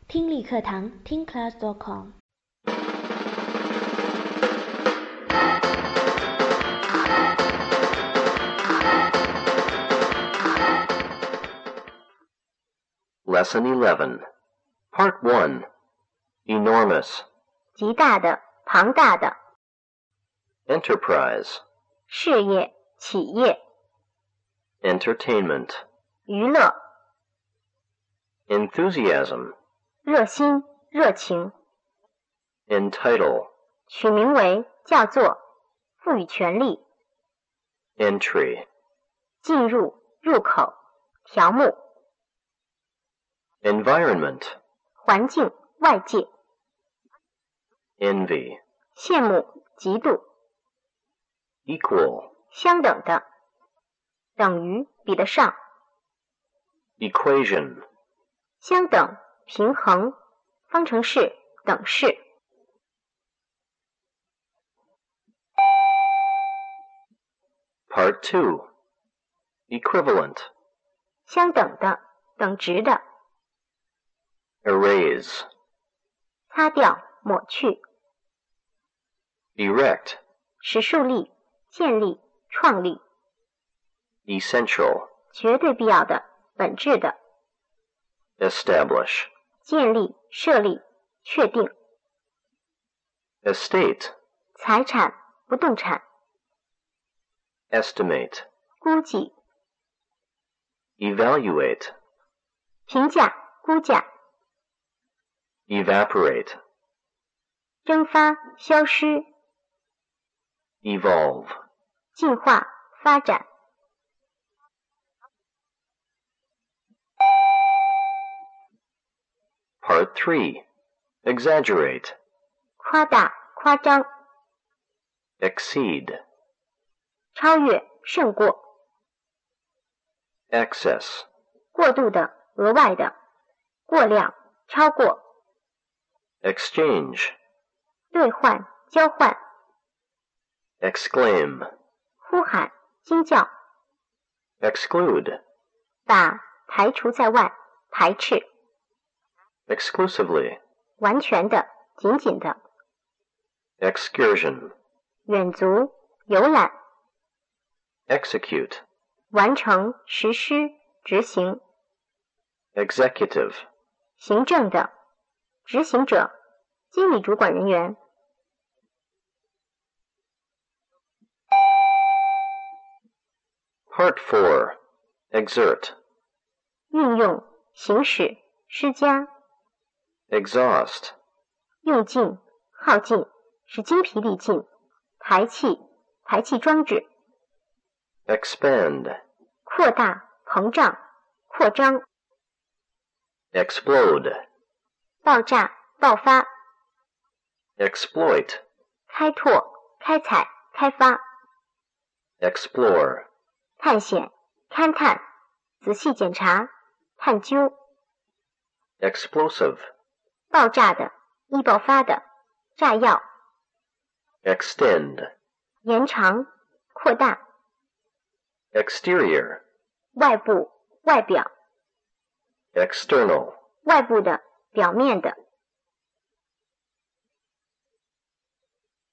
听力课堂听 class.com。 Lesson 11, Part 1, Enormous, 极大的、庞大的。 Enterprise, 事业、企业。 Entertainment, 娱乐。 Enthusiasm, 热心、热情。 Entitle, 取名为、叫做、赋予权利。 Entry, 进入、入口、条目。 Environment, 环境、外界。 Envy, 羡慕、嫉妒。 Equal, 相等的。等于、比得上。 Equation, 相等、平衡、方程式、等式。 Part 2, Equivalent, 相等的、等值的。 Erase, 擦掉、抹去。 Erect, 使树立、建立、创立。 Essential, 绝对必要的、本质的。 Establish, 建立、设立、确定。 Estate, 财产、不动产。 Estimate, 估计。 Evaluate, 评价、估价。 Evaporate, 蒸发、消失。 Evolve, 进化、发展。 Part 3, Exaggerate, 夸大、夸张。 Exceed, 超越、胜过。 Excess, 过度的、额外的。过量、超过。 Exchange, 兑换、交换。 Exclaim, 呼喊、惊叫。 Exclude, 把、排除在外、排斥。 Exclusively, 完全的、仅仅的。 Excursion, 远足、游览。 Execute, 完成、实施、执行。 Executive, 行政的、执行者、经理主管人员。 Part 4, Exert, 运用、行使、施加。 Exhaust, 用尽、耗尽，使精疲力尽。排气、排气装置。 Expand, 扩大、膨胀、扩张。 Explode, 爆炸、爆发。 Exploit, 开拓、开采、开发。 Explore, 探险、勘探、仔细检查、探究。 Explosive, 爆炸的、易爆发的、炸药。 Extend, 延长、扩大。 Exterior, 外部、外表。 External, 外部的、表面的。